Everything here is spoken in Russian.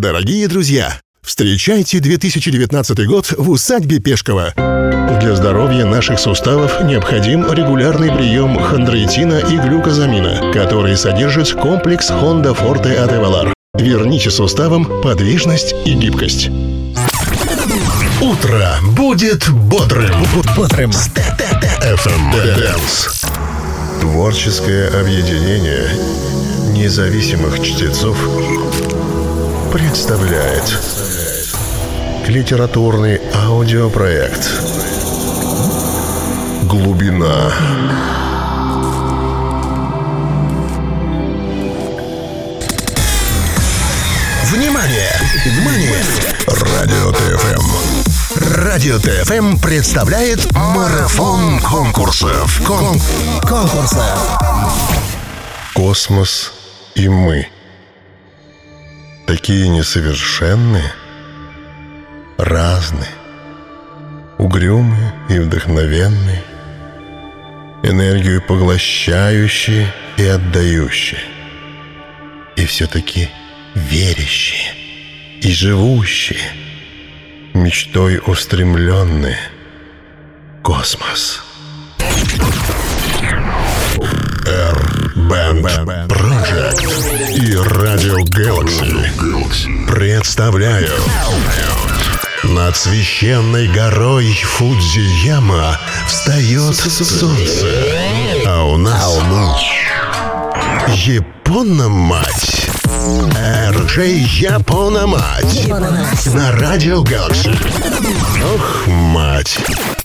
Дорогие друзья, встречайте 2019 год в усадьбе Пешкова. Для здоровья наших суставов необходим регулярный прием хондроитина и глюкозамина, который содержит комплекс Honda Forte от Evolar. Верните суставам подвижность и гибкость. Утро будет бодрым. FM Dance. Творческое объединение независимых чтецов представляет литературный аудиопроект «Глубина». Внимание! Радио ТФМ. Радио ТФМ представляет марафон конкурсов. Космос и мы. Такие несовершенные, разные, угрюмые и вдохновенные, энергию поглощающие и отдающие, и все-таки верящие и живущие, мечтой устремленные. Космос. Band Project и Radio Galaxy представляют: над священной горой Фудзияма встает солнце, а у нас Япона-мать. RJ Япона-мать на Radio Galaxy. Ох, мать.